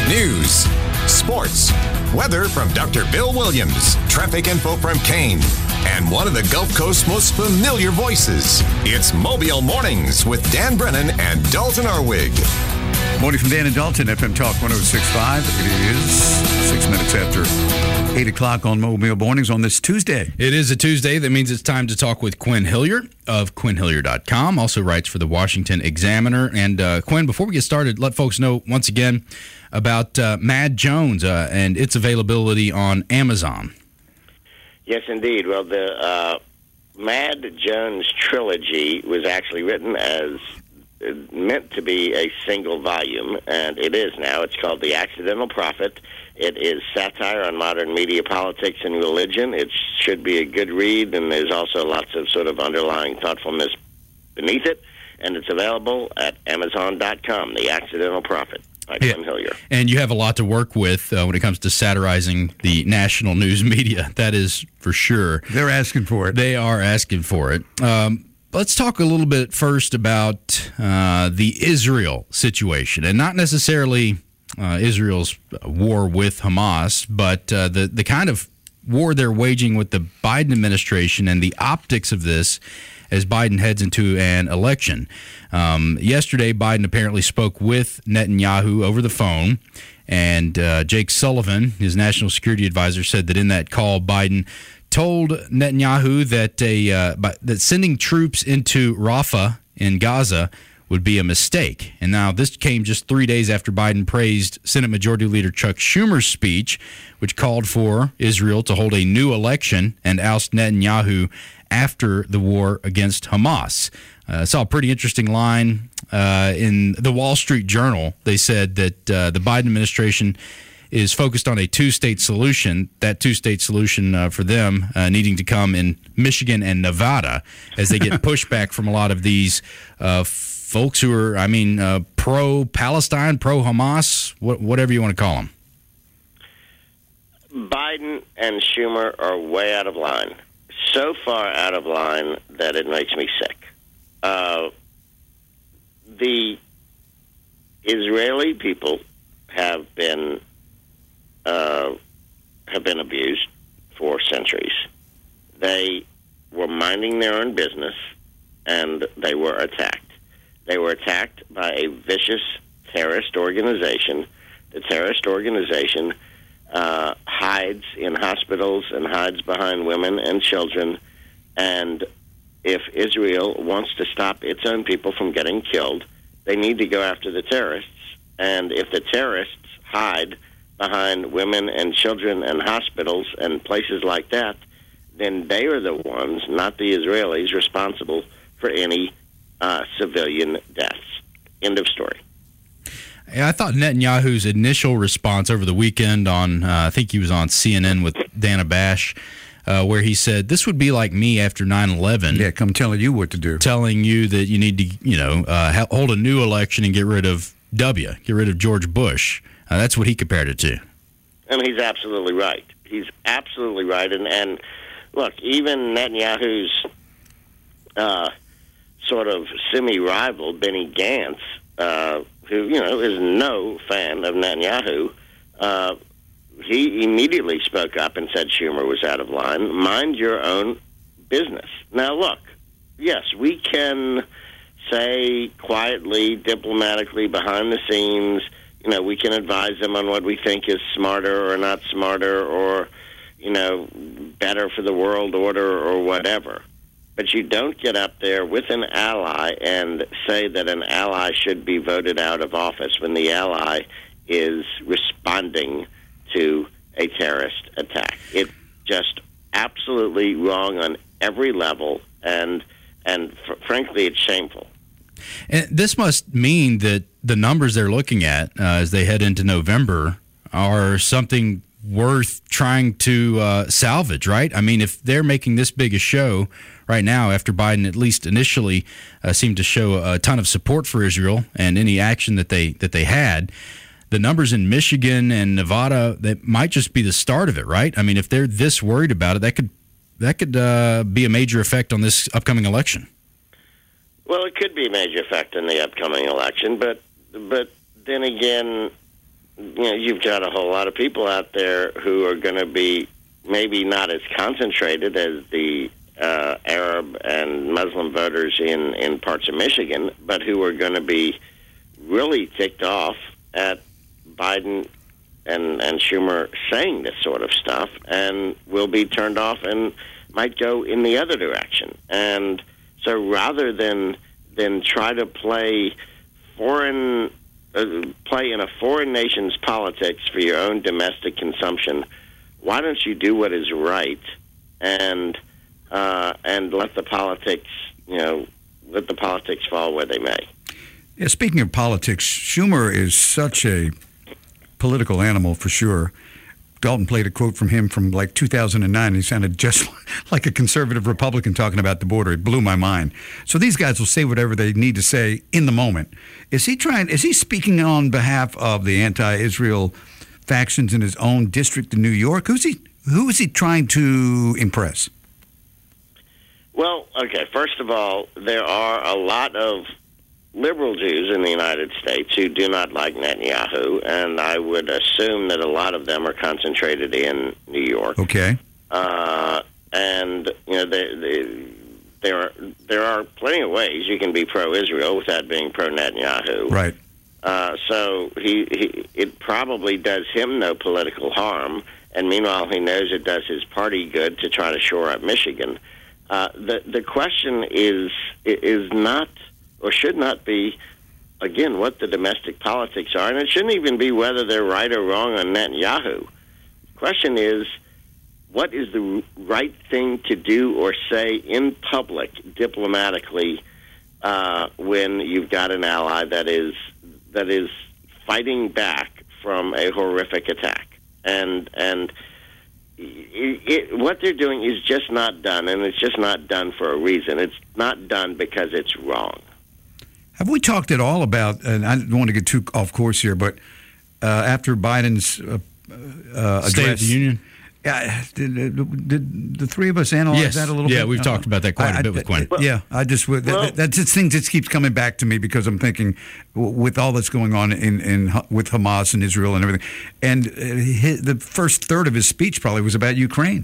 News, sports, weather from Dr. Bill Williams, traffic info from Kane, and one of the Gulf Coast's most familiar voices. It's Mobile Mornings with Dan Brennan and Dalton Arwig. Morning from Dan and Dalton, FM Talk 106.5. It is 6 minutes after 8 o'clock on Mobile Mornings on this Tuesday. It is a Tuesday. That means it's time to talk with Quinn Hillier of QuinnHillier.com. Also writes for the Washington Examiner. And Quinn, before we get started, let folks know once again about Mad Jones and its availability on Amazon. Yes, indeed. Well, the Mad Jones trilogy was actually written as meant to be a single volume, and it is now. It's called The Accidental Prophet. It is satire on modern media, politics, and religion. It should be a good read, and there's also lots of sort of underlying thoughtfulness beneath it, and it's available at Amazon.com, The Accidental Prophet by Quinn Hillier. And you have a lot to work with when it comes to satirizing the national news media. That is for sure. They're asking for it. They are asking for it. Let's talk a little bit first about the Israel situation, and not necessarily Israel's war with Hamas, but the kind of war they're waging with the Biden administration and the optics of this as Biden heads into an election. Yesterday, Biden apparently spoke with Netanyahu over the phone, and Jake Sullivan, his national security advisor, said that in that call, Biden told Netanyahu that sending troops into Rafah in Gaza would be a mistake. And now this came just 3 days after Biden praised Senate Majority Leader Chuck Schumer's speech, which called for Israel to hold a new election and oust Netanyahu after the war against Hamas. I saw a pretty interesting line in the Wall Street Journal. They said that the Biden administration is focused on a two-state solution, that two-state solution for them needing to come in Michigan and Nevada as they get pushback from a lot of these folks who are, pro-Palestine, pro-Hamas, whatever you want to call them. Biden and Schumer are way out of line. So far out of line that it makes me sick. The Israeli people have been abused for centuries. They were minding their own business, and they were attacked. They were attacked by a vicious terrorist organization. The terrorist organization hides in hospitals and hides behind women and children, and if Israel wants to stop its own people from getting killed, they need to go after the terrorists, and if the terrorists hide behind women and children and hospitals and places like that, then they are the ones, not the Israelis, responsible for any civilian deaths. End of story. I thought Netanyahu's initial response over the weekend on, I think he was on CNN with Dana Bash, where he said, this would be like me after 9/11. Yeah, come telling you what to do. Telling you that you need to, hold a new election and get rid of George Bush. That's what he compared it to. And he's absolutely right. He's absolutely right. And look, even Netanyahu's sort of semi-rival, Benny Gantz, who, is no fan of Netanyahu, he immediately spoke up and said Schumer was out of line. Mind your own business. Now, look, yes, we can say quietly, diplomatically, behind the scenes, we can advise them on what we think is smarter or not smarter or, better for the world order or whatever. But you don't get up there with an ally and say that an ally should be voted out of office when the ally is responding to a terrorist attack. It's just absolutely wrong on every level, and frankly, it's shameful. And this must mean that the numbers they're looking at as they head into November are something worth trying to salvage, right? I mean, if they're making this big a show right now after Biden at least initially seemed to show a ton of support for Israel and any action that they had, the numbers in Michigan and Nevada, that might just be the start of it, right? I mean, if they're this worried about it, that could be a major effect on this upcoming election. Well, it could be a major effect in the upcoming election, but then again, you've got a whole lot of people out there who are going to be maybe not as concentrated as the Arab and Muslim voters in parts of Michigan, but who are going to be really ticked off at Biden and Schumer saying this sort of stuff, and will be turned off and might go in the other direction. And so rather than try to play in a foreign nation's politics for your own domestic consumption, why don't you do what is right and let the politics fall where they may. Yeah, speaking of politics, Schumer is such a political animal for sure. Dalton played a quote from him from like 2009. He sounded just like a conservative Republican talking about the border. It blew my mind. So these guys will say whatever they need to say in the moment. Is he speaking on behalf of the anti-Israel factions in his own district in New York? Who is he trying to impress? Well, okay, first of all, there are a lot of liberal Jews in the United States who do not like Netanyahu, and I would assume that a lot of them are concentrated in New York. Okay. And there are plenty of ways you can be pro-Israel without being pro-Netanyahu. Right. So it probably does him no political harm, and meanwhile he knows it does his party good to try to shore up Michigan. The question is not, or should not be, again, what the domestic politics are, and it shouldn't even be whether they're right or wrong on Netanyahu. The question is, what is the right thing to do or say in public, diplomatically, when you've got an ally that is fighting back from a horrific attack? And what they're doing is just not done, and it's just not done for a reason. It's not done because it's wrong. Have we talked at all about, and I don't want to get too off course here, but after Biden's address... State of the Union? Did the three of us analyze that a little bit? Yeah, we've talked about that quite a bit with Quinn. That just thing just keeps coming back to me because I'm thinking, with all that's going on with Hamas and Israel and everything, and the first third of his speech probably was about Ukraine.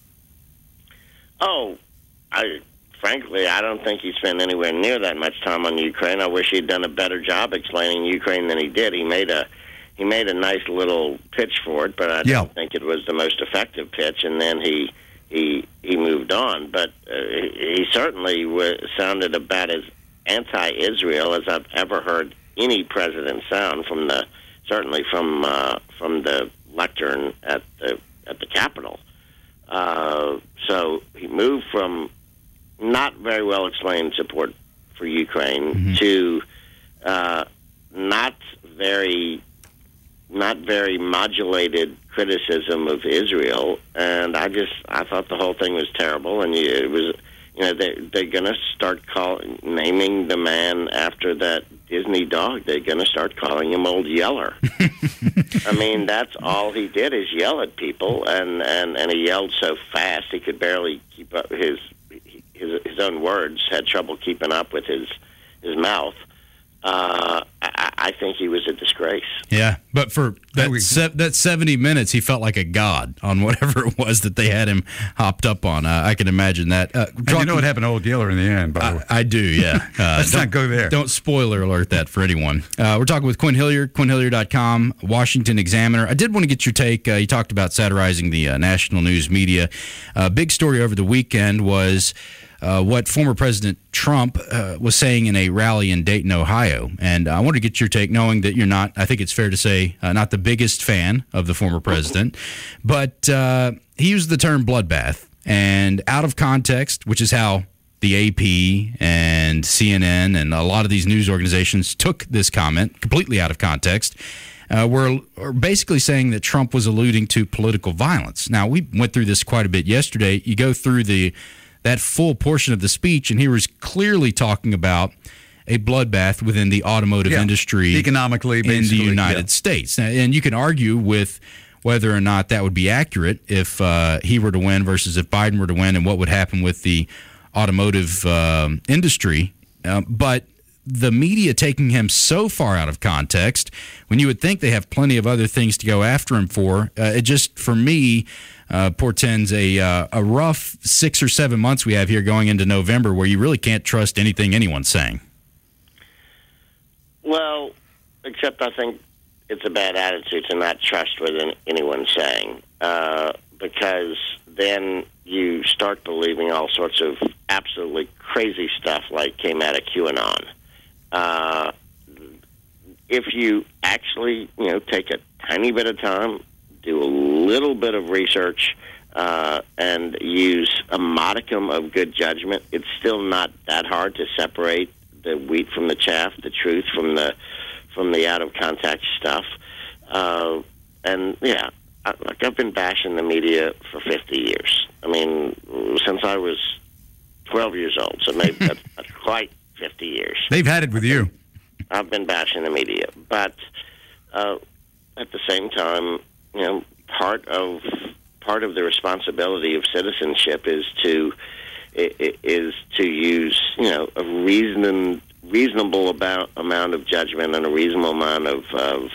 Frankly, I don't think he spent anywhere near that much time on Ukraine. I wish he'd done a better job explaining Ukraine than he did. He made a nice little pitch for it, but I don't think it was the most effective pitch. And then he moved on. But he certainly sounded about as anti-Israel as I've ever heard any president sound from the lectern at the Capitol. So he moved from not very well explained support for Ukraine to not very modulated criticism of Israel, and I thought the whole thing was terrible. And it was, they're going to start naming the man after that Disney dog. They're going to start calling him Old Yeller. I mean, that's all he did is yell at people, and he yelled so fast he could barely keep up his own words. Had trouble keeping up with his mouth. I think he was a disgrace. Yeah, but for that 70 minutes, he felt like a god on whatever it was that they had him hopped up on. I can imagine that. You know what happened to Old Yeller in the end, by the way. I do, yeah. Let's not go there. Don't spoiler alert that for anyone. We're talking with Quinn Hilliard, QuinnHilliard.com, Washington Examiner. I did want to get your take. You talked about satirizing the national news media. Big story over the weekend was what former President Trump was saying in a rally in Dayton, Ohio. And I wanted to get your take, knowing that you're not, I think it's fair to say, not the biggest fan of the former president. But he used the term bloodbath. And out of context, which is how the AP and CNN and a lot of these news organizations took this comment completely out of context, we're basically saying that Trump was alluding to political violence. Now, we went through this quite a bit yesterday. You go through that full portion of the speech, and he was clearly talking about a bloodbath within the automotive industry economically in the United States. And you can argue with whether or not that would be accurate if he were to win versus if Biden were to win, and what would happen with the automotive industry. But the media taking him so far out of context when you would think they have plenty of other things to go after him for. It just, for me, portends a rough 6 or 7 months we have here going into November where you really can't trust anything anyone's saying. Well, except I think it's a bad attitude to not trust what anyone's saying, because then you start believing all sorts of absolutely crazy stuff like came out of QAnon. If you actually, take a tiny bit of time, do a little bit of research, and use a modicum of good judgment, it's still not that hard to separate the wheat from the chaff, the truth from the out of context stuff. I've been bashing the media for 50 years. I mean, since I was 12 years old, so maybe that's quite 50 years. They've had it with you. I've been bashing the media, but at the same time, part of the responsibility of citizenship is to use a reasonable amount of judgment and a reasonable amount of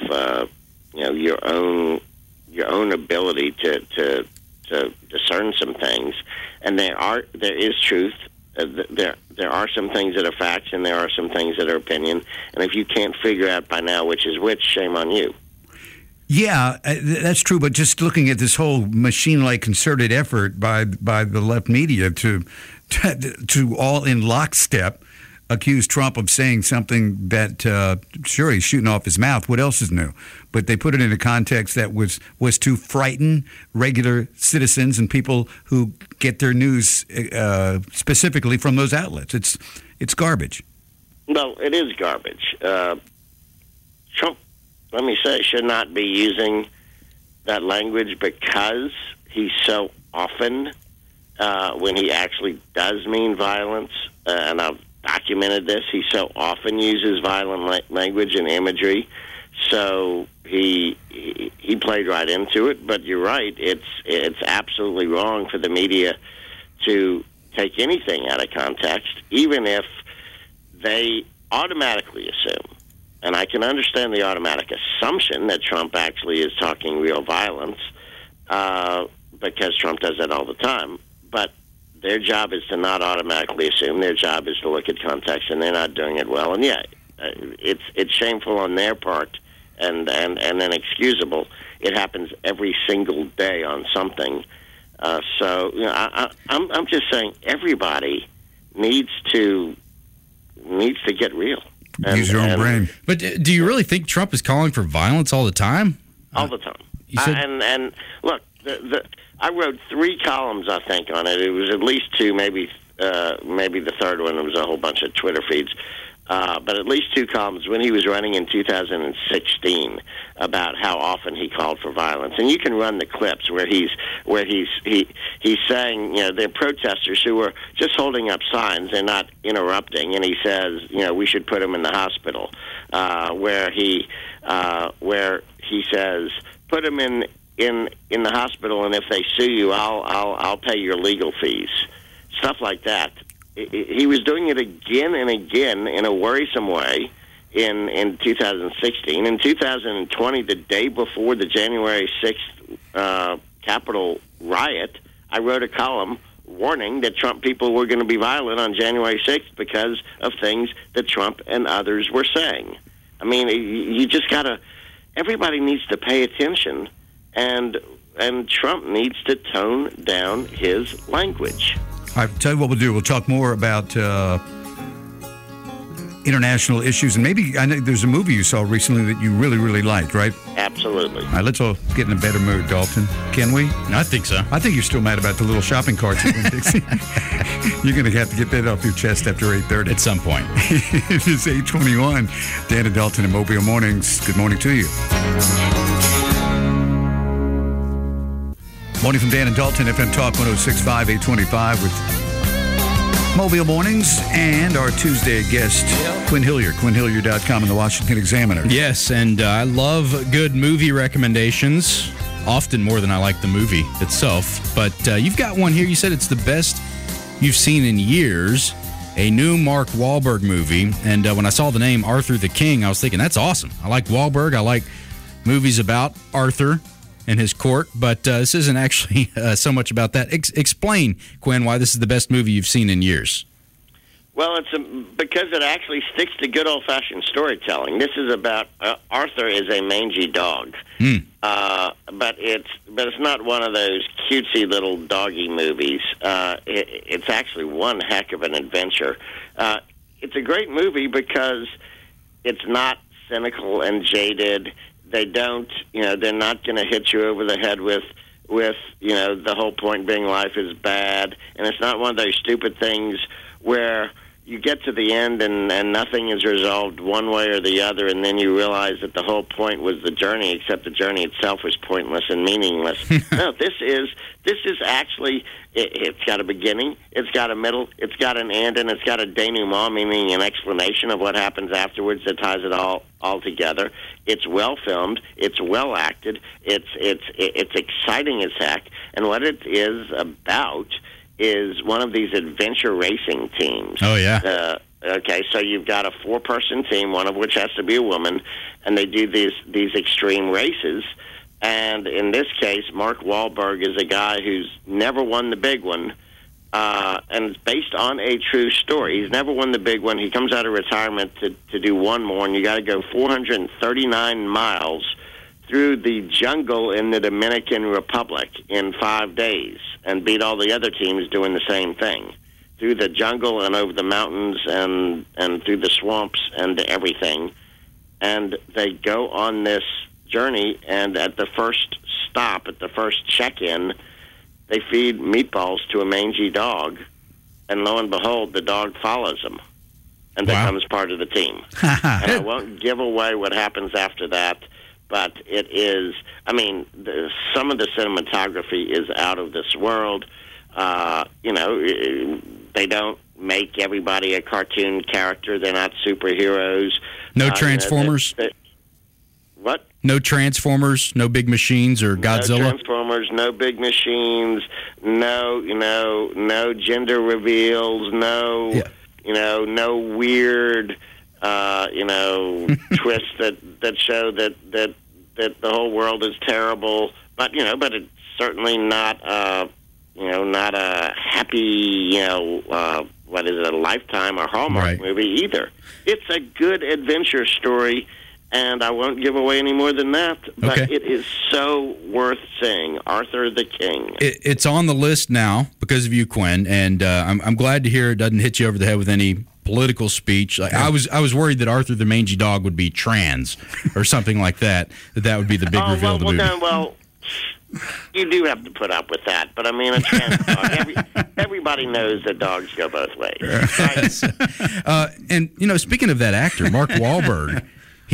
your own ability to discern some things. And there is truth. There are some things that are facts, and there are some things that are opinion. And if you can't figure out by now which is which, shame on you. Yeah, that's true. But just looking at this whole machine-like concerted effort by the left media to all in lockstep accuse Trump of saying something that, sure, he's shooting off his mouth. What else is new? But they put it in a context that was to frighten regular citizens and people who get their news specifically from those outlets. It's garbage. No, it is garbage. Trump, let me say, should not be using that language because he so often, when he actually does mean violence, and I've documented this, he so often uses violent language and imagery, so he played right into it. But you're right, it's absolutely wrong for the media to take anything out of context, even if they automatically assume, and I can understand the automatic assumption that Trump actually is talking real violence, because Trump does that all the time, but their job is to not automatically assume. Their job is to look at context, and they're not doing it well. And it's shameful on their part, and then excusable. It happens every single day on something. I'm just saying everybody needs to get real. Use your own brain. But do you really think Trump is calling for violence all the time? All the time. And look, I wrote 3 columns, I think, on it. It was at least 2, maybe the third one. It was a whole bunch of Twitter feeds. But at least 2 columns when he was running in 2016 about how often he called for violence. And you can run the clips where he's saying, they're protesters who are just holding up signs, they're not interrupting, and he says, we should put them in the hospital. Where he says, put them in the hospital, and if they sue you, I'll pay your legal fees. Stuff like that. He was doing it again and again in a worrisome way in 2016. In 2020, the day before the January 6th Capitol riot, I wrote a column warning that Trump people were going to be violent on January 6th because of things that Trump and others were saying. I mean, you just got to... Everybody needs to pay attention, and Trump needs to tone down his language. All right, tell you what we'll do. We'll talk more about international issues, and maybe I know there's a movie you saw recently that you really, really liked, right? Absolutely. All right, let's all get in a better mood, Dalton. Can we? I think so. I think you're still mad about the little shopping carts at Winn-Dixie. You're going to have to get that off your chest after 8:30. At some point. It is 8:21. Dan and Dalton in Mobile Mornings. Good morning to you. Morning from Dan and Dalton, FM Talk 106.5, 825 with Mobile Mornings and our Tuesday guest, Quinn Hillier, quinnhillier.com and the Washington Examiner. Yes, and I love good movie recommendations, often more than I like the movie itself. But you've got one here. You said it's the best you've seen in years. a new Mark Wahlberg movie. And when I saw the name Arthur the King, I was thinking, that's awesome. I like Wahlberg. I like movies about Arthur and his court. But this isn't actually so much about that. Explain, Quinn, why this is the best movie you've seen in years. Well, because it actually sticks to good old-fashioned storytelling. This is about Arthur is a mangy dog, but it's not one of those cutesy little doggy movies. It's actually one heck of an adventure. It's a great movie because it's not cynical and jaded. They don't, they're not going to hit you over the head with the whole point being life is bad, and it's not one of those stupid things where you get to the end and nothing is resolved one way or the other, and then you realize that the whole point was the journey, except the journey itself was pointless and meaningless. No, this is actually, it's got a beginning, it's got a middle, it's got an end, and it's got a denouement, meaning an explanation of what happens afterwards that ties it all together. It's well filmed, it's well acted, it's exciting as heck, and what it is about is one of these adventure racing teams. Oh, yeah. Okay, so you've got a 4-person team, one of which has to be a woman, and they do these extreme races. And in this case, Mark Wahlberg is a guy who's never won the big one, and it's based on a true story. He's never won the big one. He comes out of retirement to do one more, and you got to go 439 miles through the jungle in the Dominican Republic in 5 days and beat all the other teams doing the same thing. Through the jungle and over the mountains and through the swamps and everything. And they go on this journey, and at the first stop, at the first check-in, they feed meatballs to a mangy dog, and lo and behold, the dog follows them and becomes part of the team. And I won't give away what happens after that, but it is, some of the cinematography is out of this world. They don't make everybody a cartoon character. They're not superheroes. No Transformers? What? No Transformers, no big machines or Godzilla? No Transformers, no big machines, no gender reveals, no weird, twists that show that the whole world is terrible. But it's certainly not not a happy, a Lifetime or Hallmark movie either. It's a good adventure story, and I won't give away any more than that, but It is so worth seeing. Arthur the King. It's on the list now because of you, Quinn, and I'm glad to hear it doesn't hit you over the head with any political speech. I was worried that Arthur the Mangy Dog would be trans or something like that. That would be the big reveal of the movie. You do have to put up with that, but a trans dog. Everybody knows that dogs go both ways. Right? And speaking of that actor, Mark Wahlberg,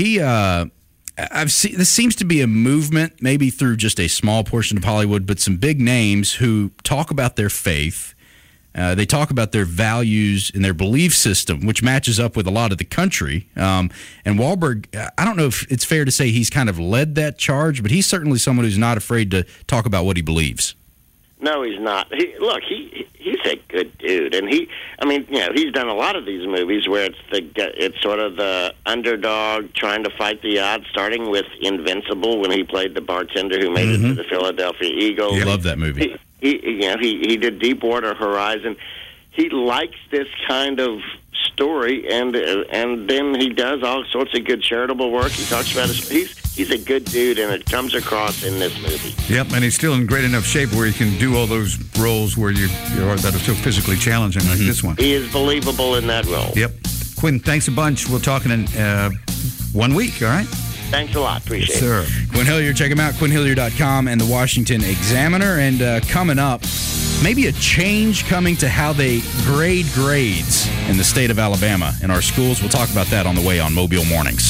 I've seen this seems to be a movement, maybe through just a small portion of Hollywood, but some big names who talk about their faith. They talk about their values and their belief system, which matches up with a lot of the country. And Wahlberg, I don't know if it's fair to say he's kind of led that charge, but he's certainly someone who's not afraid to talk about what he believes. No, he's not. He's a good dude, and he's done a lot of these movies where it's sort of the underdog trying to fight the odds. Starting with Invincible, when he played the bartender who made it to the Philadelphia Eagles. I love that movie. He did Deepwater Horizon. He likes this kind of story, and then he does all sorts of good charitable work. He talks about he's a good dude, and it comes across in this movie. Yep, and he's still in great enough shape where he can do all those roles where that are so physically challenging like this one. He is believable in that role. Yep. Quinn, thanks a bunch. We'll talk in 1 week, all right? Thanks a lot. Appreciate it. Sir. Quinn Hilliard, check him out, QuinnHilliard.com and the Washington Examiner. And coming up, maybe a change coming to how they grade grades in the state of Alabama in our schools. We'll talk about that on the way on Mobile Mornings.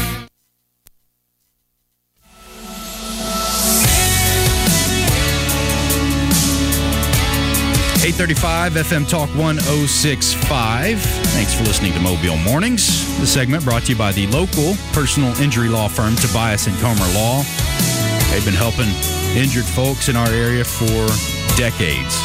.835 FM Talk 106.5. Thanks for listening to Mobile Mornings. The segment brought to you by the local personal injury law firm Tobias & Comer Law. They've been helping injured folks in our area for decades.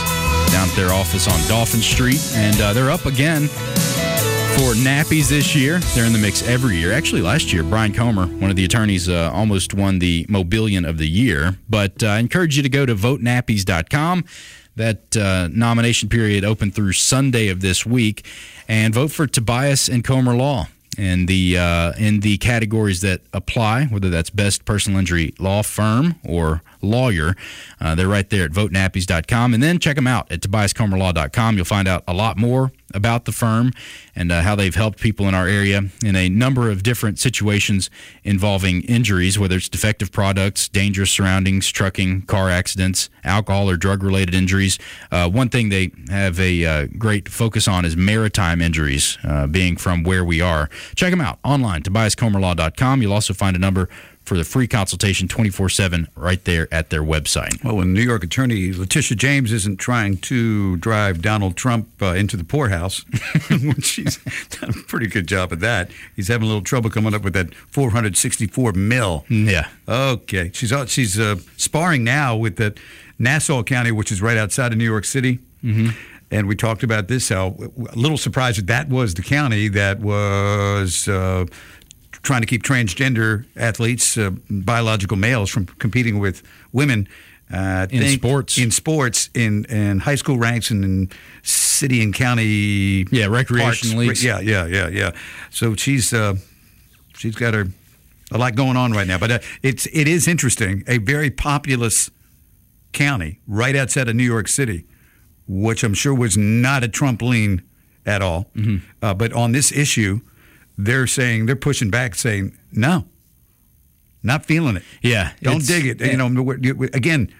down at their office on Dolphin Street. And they're up again for nappies this year. They're in the mix every year. Actually, last year, Brian Comer, one of the attorneys, almost won the Mobilian of the Year. But I encourage you to go to votenappies.com. That nomination period opened through Sunday of this week. And vote for Tobias and Comer Law in the categories that apply, whether that's best personal injury law firm or lawyer. They're right there at votenappies.com. And then check them out at tobiascomerlaw.com. You'll find out a lot more about the firm and how they've helped people in our area in a number of different situations involving injuries, whether it's defective products, dangerous surroundings, trucking, car accidents, alcohol or drug-related injuries. One thing they have a great focus on is maritime injuries, being from where we are. Check them out online, tobiascomerlaw.com. You'll also find a number for the free consultation 24/7 right there at their website. Well, when New York attorney Letitia James isn't trying to drive Donald Trump into the poorhouse, she's done a pretty good job of that. He's having a little trouble coming up with that $464 million. Yeah. Okay. She's sparring now with the Nassau County, which is right outside of New York City. Mm-hmm. And we talked about this, how a little surprised that was the county that was trying to keep transgender athletes, biological males, from competing with women in sports, in high school ranks and in city and county recreation parks. leagues. Yeah. So she's got a lot going on right now. But it is interesting. A very populous county right outside of New York City, which I'm sure was not a Trump lean at all. Mm-hmm. But on this issue, they're pushing back, saying, no, not feeling it. Yeah. Don't dig it. Again,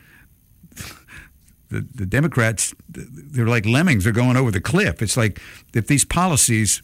the Democrats, they're like lemmings. They're going over the cliff. It's like if these policies,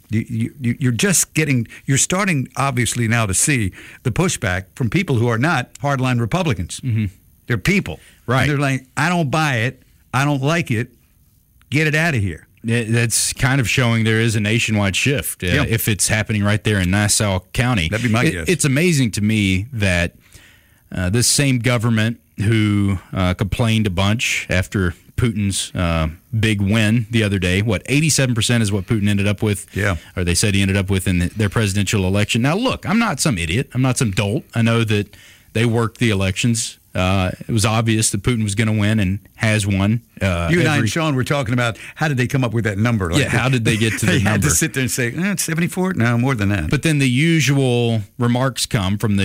you're starting obviously now to see the pushback from people who are not hardline Republicans. Mm-hmm. They're people. Right. And they're like, I don't buy it. I don't like it. Get it out of here. That's kind of showing there is a nationwide shift if it's happening right there in Nassau County. That'd be my guess. It's amazing to me that this same government who complained a bunch after Putin's big win the other day, 87% is what Putin ended up with, or they said he ended up with in their presidential election. Now, look, I'm not some idiot. I'm not some dolt. I know that they worked the elections. It was obvious that Putin was going to win and has won. You and I and Sean were talking about how did they come up with that number? How did they get to the number? They number? had to sit there and say, it's 74? No, more than that. But then the usual remarks come from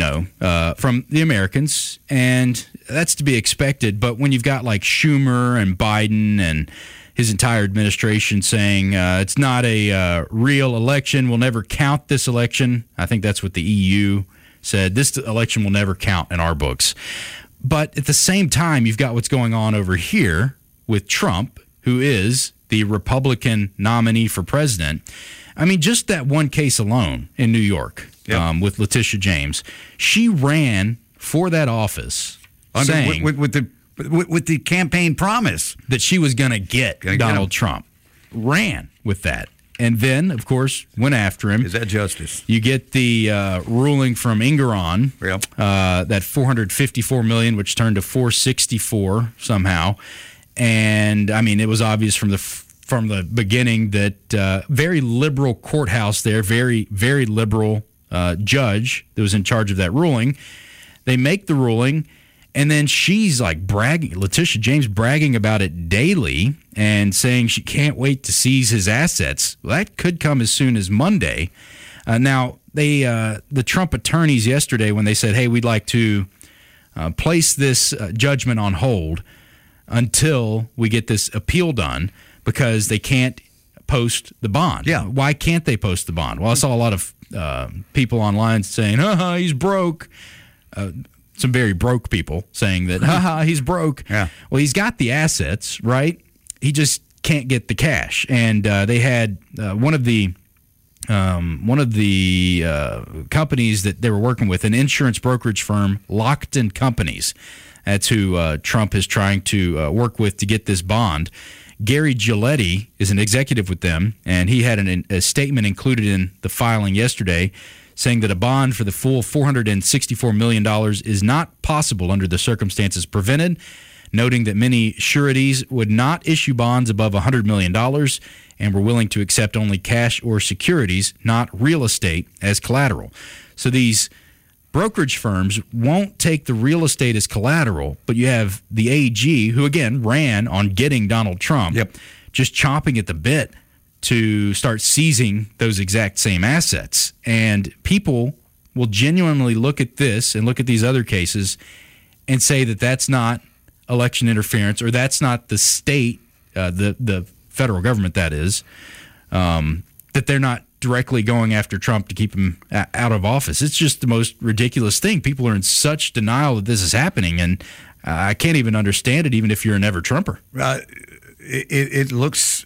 from the Americans, and that's to be expected. But when you've got like Schumer and Biden and his entire administration saying it's not a real election, we'll never count this election. I think that's what the EU said. This election will never count in our books. But at the same time, you've got what's going on over here with Trump, who is the Republican nominee for president. I mean, just that one case alone in New York with Letitia James. She ran for that office saying with the campaign promise that she was going to get Donald Trump. Ran with that. And then, of course, went after him. Is that justice? You get the ruling from Engoron, that $454 million, which turned to $464 somehow. And I mean, it was obvious from the beginning that very liberal courthouse there, very very liberal judge that was in charge of that ruling. They make the ruling. And then she's like bragging, Letitia James bragging about it daily and saying she can't wait to seize his assets. Well, that could come as soon as Monday. Now, the Trump attorneys yesterday, when they said, hey, we'd like to place this judgment on hold until we get this appeal done because they can't post the bond. Yeah. Why can't they post the bond? Well, I saw a lot of people online saying, he's broke. Some very broke people saying that, he's broke. Yeah. Well, he's got the assets, right? He just can't get the cash. And they had one of the companies that they were working with, an insurance brokerage firm, Lockton Companies. That's who Trump is trying to work with to get this bond. Gary Giletti is an executive with them, and he had a statement included in the filing yesterday saying that a bond for the full $464 million is not possible under the circumstances presented. noting that many sureties would not issue bonds above $100 million and were willing to accept only cash or securities, not real estate, as collateral. So these brokerage firms won't take the real estate as collateral, but you have the AG, who, again, ran on getting Donald Trump, just chomping at the bit to start seizing those exact same assets. And people will genuinely look at this and look at these other cases and say that that's not election interference, or that's not the state, the federal government, that is, that they're not directly going after Trump to keep him out of office. It's just the most ridiculous thing. People are in such denial that this is happening, and I can't even understand it, even if you're an ever-Trumper. It looks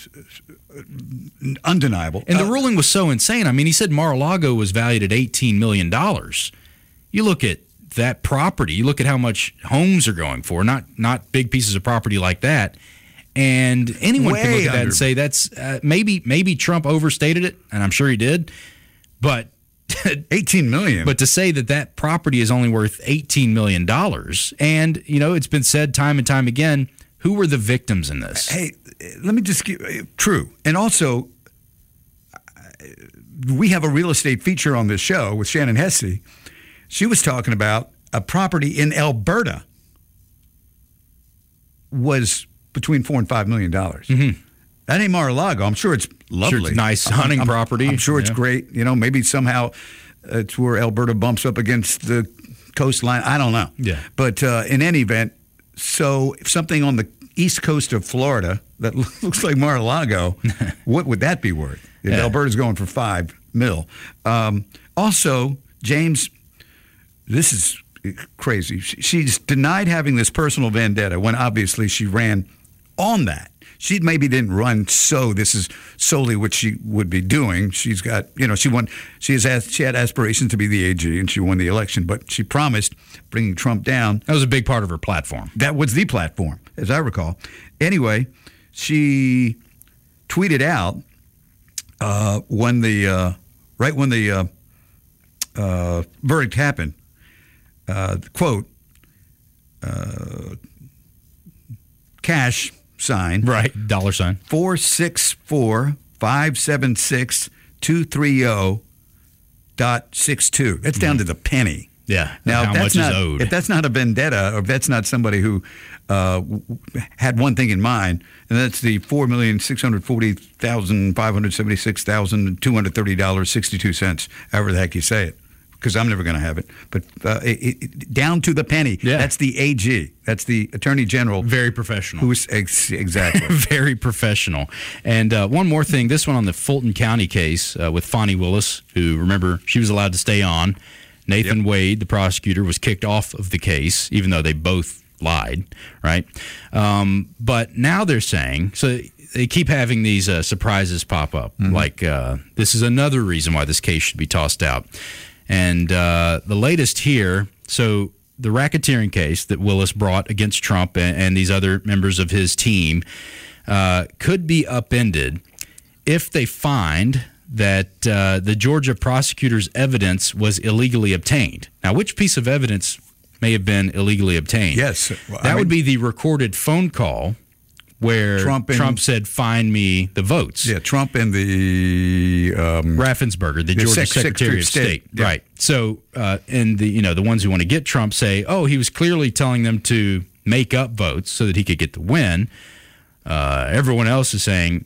undeniable. And the ruling was so insane. I mean, he said Mar-a-Lago was valued at $18 million. You look at that property, you look at how much homes are going for, not big pieces of property like that, and anyone can look at that and say that's maybe Trump overstated it, and I'm sure he did, but $18 million. But to say that property is only worth $18 million, and it's been said time and time again, who were the victims in this? Hey, let me just true, and also we have a real estate feature on this show with Shannon Hesse. She was talking about a property in Alberta was between $4 and $5 million. Mm-hmm. That ain't Mar-a-Lago. I'm sure it's lovely. Sure, it's nice hunting property. I'm sure it's great. Maybe somehow it's where Alberta bumps up against the coastline. I don't know. Yeah. But in any event, so if something on the east coast of Florida that looks like Mar-a-Lago, what would that be worth? If Alberta's going for $5 million. Also, James, this is crazy. She's denied having this personal vendetta when obviously she ran on that. She maybe didn't run, so this is solely what she would be doing. She's got, she won. She had aspirations to be the AG, and she won the election. But she promised bringing Trump down. That was a big part of her platform. That was the platform, as I recall. Anyway, she tweeted out when the verdict happened. Quote, cash sign. Right, dollar sign. 464-576-230.62. That's down to the penny. Yeah. Now, how much is owed. If that's not a vendetta, or if that's not somebody who had one thing in mind, and that's the $4,640,576,230.62, however the heck you say it. Because I'm never going to have it. But down to the penny. Yeah. That's the AG. That's the Attorney General. Very professional. Who's exactly. Very professional. And one more thing. This one on the Fulton County case with Fani Willis, who, remember, she was allowed to stay on. Nathan Wade, the prosecutor, was kicked off of the case, even though they both lied, right? But now they're saying, so they keep having these surprises pop up. Mm-hmm. Like, this is another reason why this case should be tossed out. And the latest here, so the racketeering case that Willis brought against Trump and these other members of his team could be upended if they find that the Georgia prosecutor's evidence was illegally obtained. Now, which piece of evidence may have been illegally obtained? Yes. That would be the recorded phone call where Trump said, "Find me the votes." Yeah, Trump and the Raffensperger, the Georgia Secretary of State. Yeah. Right. So, and the ones who want to get Trump say, "Oh, he was clearly telling them to make up votes so that he could get the win." Everyone else is saying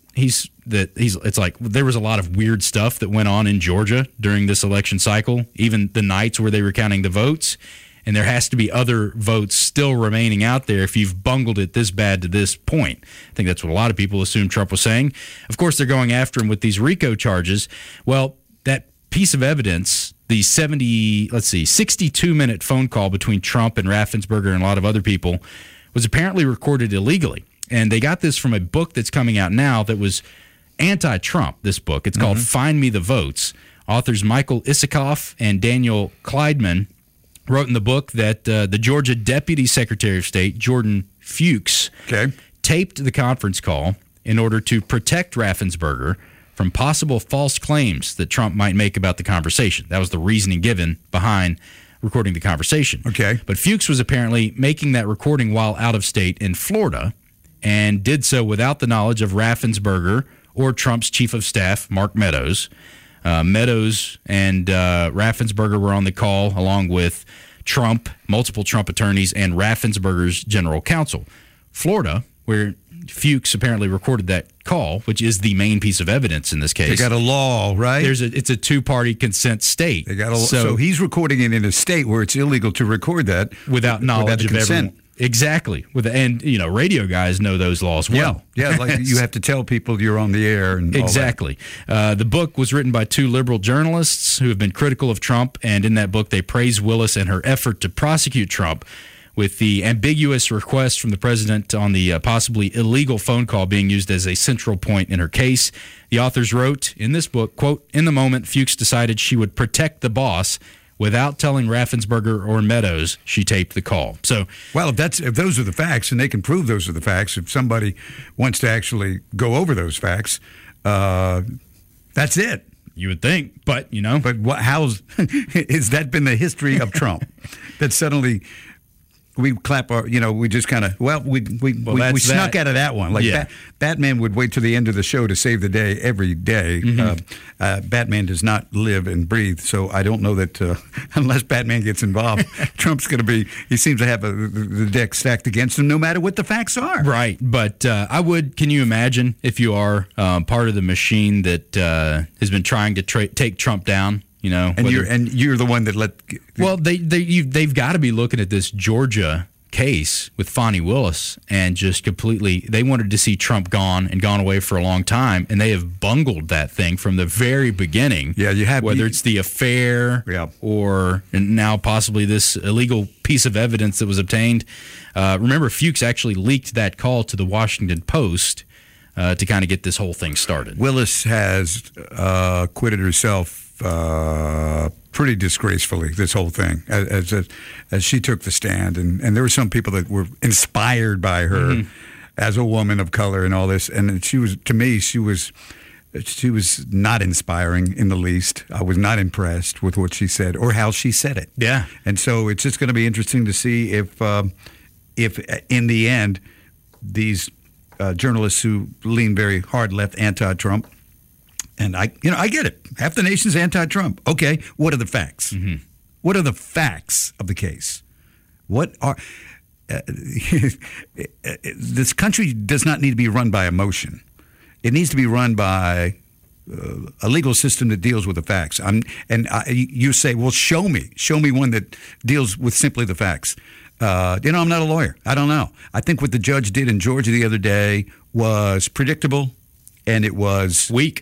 it's like there was a lot of weird stuff that went on in Georgia during this election cycle, even the nights where they were counting the votes. And there has to be other votes still remaining out there if you've bungled it this bad to this point. I think that's what a lot of people assume Trump was saying. Of course, they're going after him with these RICO charges. Well, that piece of evidence, the 62-minute phone call between Trump and Raffensperger and a lot of other people, was apparently recorded illegally. And they got this from a book that's coming out now that was anti-Trump, this book. It's called Find Me the Votes. Authors Michael Isikoff and Daniel Kleidman wrote in the book that the Georgia Deputy Secretary of State, Jordan Fuchs, taped the conference call in order to protect Raffensperger from possible false claims that Trump might make about the conversation. That was the reasoning given behind recording the conversation. Okay. But Fuchs was apparently making that recording while out of state in Florida and did so without the knowledge of Raffensperger or Trump's chief of staff, Mark Meadows. Meadows and Raffensperger were on the call along with Trump, multiple Trump attorneys, and Raffensperger's general counsel. Florida, where Fuchs apparently recorded that call, which is the main piece of evidence in this case. They got a law, right? It's a two-party consent state. They got so he's recording it in a state where it's illegal to record that without knowledge of consent. everyone. Exactly. And radio guys know those laws well. Yeah, like you have to tell people you're on the air. And exactly. The book was written by two liberal journalists who have been critical of Trump, and in that book they praise Willis and her effort to prosecute Trump with the ambiguous request from the president on the possibly illegal phone call being used as a central point in her case. The authors wrote in this book, quote, "In the moment, Fuchs decided she would protect the boss. Without telling Raffensperger or Meadows, she taped the call." So, well, if those are the facts, and they can prove those are the facts, if somebody wants to actually go over those facts, that's it. You would think, but But how's has that been the history of Trump? That suddenly we clap our, we just kind of, we snuck out of that one. Like Batman would wait till the end of the show to save the day every day. Mm-hmm. Batman does not live and breathe, so I don't know that unless Batman gets involved, Trump's going to he seems to have the deck stacked against him no matter what the facts are. Right, but can you imagine if you are part of the machine that has been trying to take Trump down? You're the one that Well, they've got to be looking at this Georgia case with Fani Willis and just completely. They wanted to see Trump gone and gone away for a long time, and they have bungled that thing from the very beginning. Yeah, you have whether it's the affair or now possibly this illegal piece of evidence that was obtained. Remember, Fuchs actually leaked that call to the Washington Post to kind of get this whole thing started. Willis has acquitted herself pretty disgracefully, this whole thing, as she took the stand, and there were some people that were inspired by her as a woman of color and all this, and she was not inspiring in the least. I was not impressed with what she said or how she said it. Yeah, and so it's just going to be interesting to see if in the end these journalists who lean very hard left anti-Trump. And I get it. Half the nation's anti-Trump. Okay, what are the facts? Mm-hmm. What are the facts of the case? What are this country does not need to be run by emotion. It needs to be run by a legal system that deals with the facts. You say, well, show me one that deals with simply the facts. I'm not a lawyer. I don't know. I think what the judge did in Georgia the other day was predictable, and it was weak.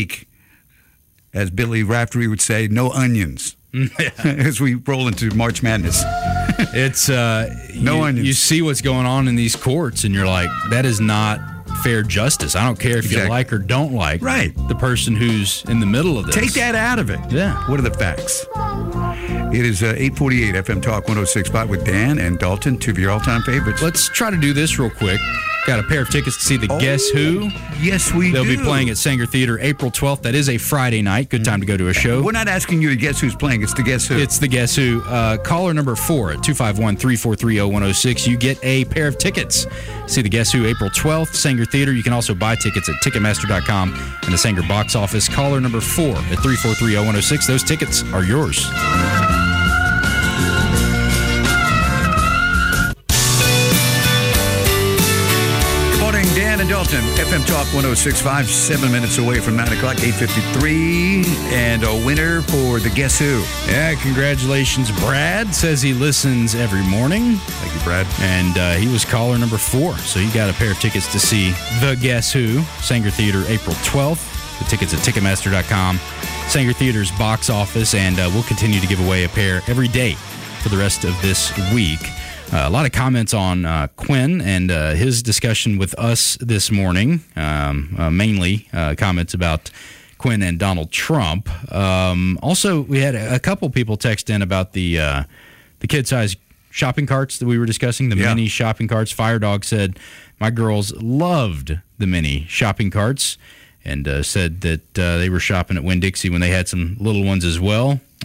As Billy Raftery would say, no onions. As we roll into March Madness. It's no onions. You see what's going on in these courts, and you're like, that is not fair justice. I don't care if you like or don't like the person who's in the middle of this. Take that out of it. Yeah. What are the facts? It is 848 FM Talk 106.5 with Dan and Dalton, two of your all-time favorites. Let's try to do this real quick. Got a pair of tickets to see the Guess Who. Yes, we They'll do. be playing at Sanger Theater April 12th. That is a Friday night. Good time to go to a show. We're not asking you to guess who's playing. It's the Guess Who. It's the Guess Who. Caller number 4 at 251-343-0106. You get a pair of tickets. See the Guess Who April 12th, Sanger Theater. You can also buy tickets at Ticketmaster.com and the Sanger box office. Caller number 4 at 343-0106. Those tickets are yours. Dan and Dalton, FM Talk 106.5, 7 minutes away from 9 o'clock, 8:53, and a winner for the Guess Who. Yeah, congratulations. Brad says he listens every morning. Thank you, Brad. And he was caller number 4, so you got a pair of tickets to see The Guess Who, Sanger Theater, April 12th. The tickets at Ticketmaster.com, Sanger Theater's box office, and we'll continue to give away a pair every day for the rest of this week. A lot of comments on Quinn and his discussion with us this morning, mainly comments about Quinn and Donald Trump. Also, we had a couple people text in about the kid-size shopping carts that we were discussing, the mini shopping carts. Fire Dog said, my girls loved the mini shopping carts and said that they were shopping at Winn-Dixie when they had some little ones as well.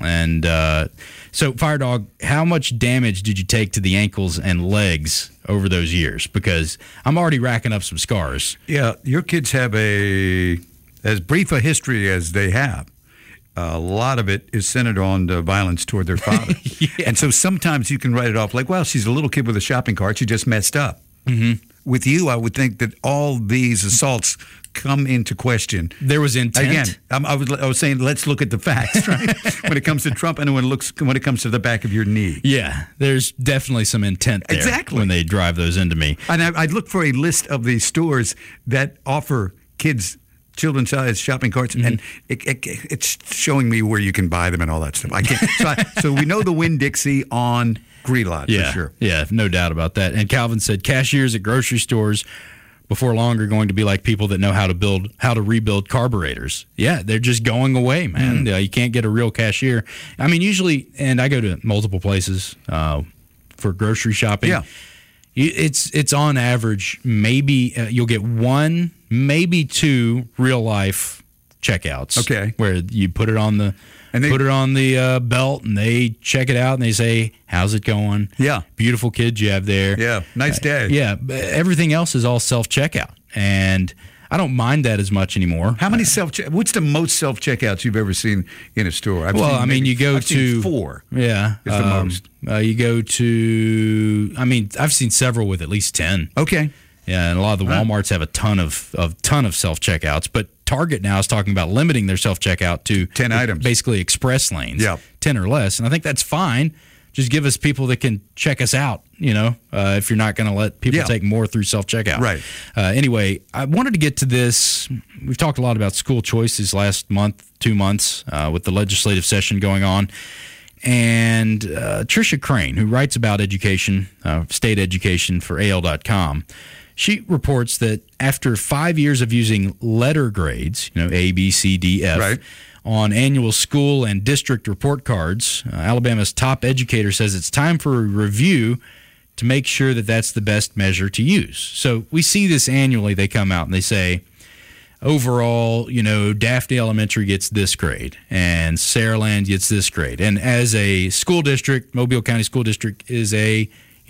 And so, Fire Dog, how much damage did you take to the ankles and legs over those years? Because I'm already racking up some scars. Yeah, your kids have as brief a history as they have. A lot of it is centered on the violence toward their father. Yeah. And so sometimes you can write it off like, well, she's a little kid with a shopping cart. She just messed up. Mm-hmm. With you, I would think that all these assaults come into question. There was intent. Again, I was saying, let's look at the facts, right? When it comes to Trump and when it comes to the back of your knee. Yeah, there's definitely some intent there. Exactly. When they drive those into me. And I'd look for a list of the stores that offer children's size shopping carts, and it's showing me where you can buy them and all that stuff. I can't. So we know the Winn-Dixie on Greenlawn, for sure. Yeah, no doubt about that. And Calvin said cashiers at grocery stores before long are going to be like people that know how to rebuild carburetors. Yeah, they're just going away, man. You can't get a real cashier. I mean, usually, and I go to multiple places for grocery shopping. Yeah. It's on average, maybe you'll get one, maybe two real life checkouts. Okay. Where you put it on the belt and they check it out and they say, "How's it going? Yeah. Beautiful kids you have there. Yeah. Nice day. Yeah. Everything else is all self checkout, and I don't mind that as much anymore. How many what's the most self-checkouts you've ever seen in a store? I've seen 4. Yeah. Is the most. You go to, I've seen several with at least 10. Okay. Yeah, and a lot of the Walmarts have a ton of self-checkouts, but Target now is talking about limiting their self-checkout to 10 items. Basically express lanes. Yeah. 10 or less, and I think that's fine. Just give us people that can check us out, if you're not going to let people take more through self-checkout. Right. Anyway, I wanted to get to this. We've talked a lot about school choices last month, 2 months, with the legislative session going on. And Tricia Crane, who writes about education, state education for AL.com, she reports that after 5 years of using letter grades, A, B, C, D, F, right, on annual school and district report cards, Alabama's top educator says it's time for a review to make sure that that's the best measure to use. So we see this annually. They come out and they say, overall, Daphne Elementary gets this grade and Saraland gets this grade. And as a school district, Mobile County School District is a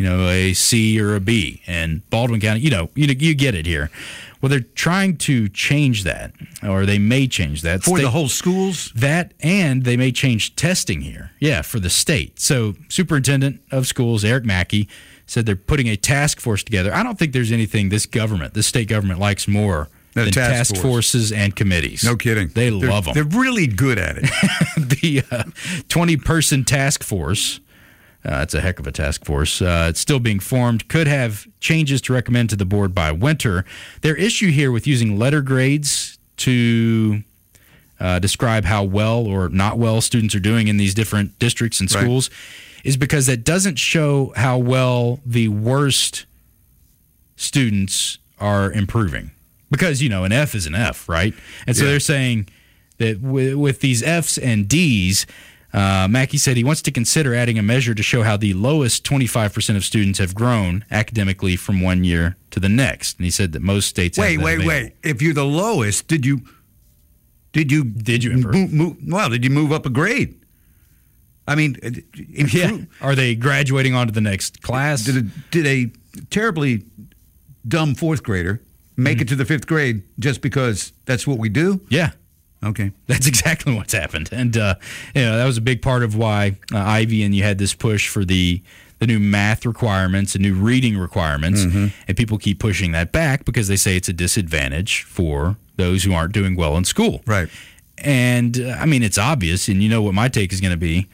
C or a B. And Baldwin County, you get it here. Well, they're trying to change that, or they may change that. For the whole schools? That, and they may change testing here. Yeah, for the state. So Superintendent of Schools, Eric Mackey, said they're putting a task force together. I don't think there's anything this state government likes more than task forces and committees. No kidding. They love them. They're really good at it. The 20-person task force, it's a heck of a task force. It's still being formed. Could have changes to recommend to the board by winter. Their issue here with using letter grades to describe how well or not well students are doing in these different districts and schools is because that doesn't show how well the worst students are improving. Because, an F is an F, right? And so they're saying that with these Fs and Ds, Mackey said he wants to consider adding a measure to show how the lowest 25% of students have grown academically from one year to the next. And he said that most states have that available. Wait. If you're the lowest, did you improve? Did you move up a grade? I mean, Are they graduating on to the next class? Did a terribly dumb fourth grader make it to the fifth grade just because that's what we do? Yeah. Okay. That's exactly what's happened. And, that was a big part of why Ivy and you had this push for the new math requirements and new reading requirements. Mm-hmm. And people keep pushing that back because they say it's a disadvantage for those who aren't doing well in school. Right. And, it's obvious, and you know what my take is going to be.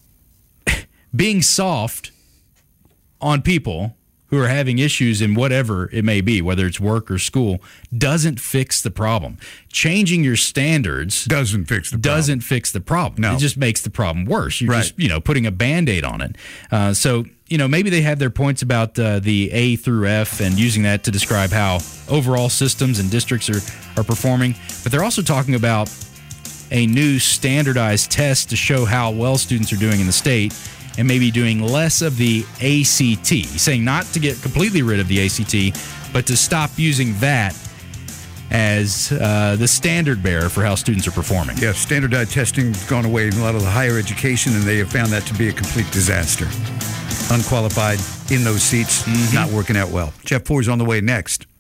Being soft on people who are having issues in whatever it may be, whether it's work or school, doesn't fix the problem. Changing your standards doesn't fix the problem. No. It just makes the problem worse. You're just, putting a Band-Aid on it. So, maybe they have their points about the A through F and using that to describe how overall systems and districts are performing. But they're also talking about a new standardized test to show how well students are doing in the state, and maybe doing less of the ACT. Saying not to get completely rid of the ACT, but to stop using that as the standard bearer for how students are performing. Yeah, standardized testing has gone away in a lot of the higher education, and they have found that to be a complete disaster. Unqualified in those seats, not working out well. Jeff Ford's on the way next.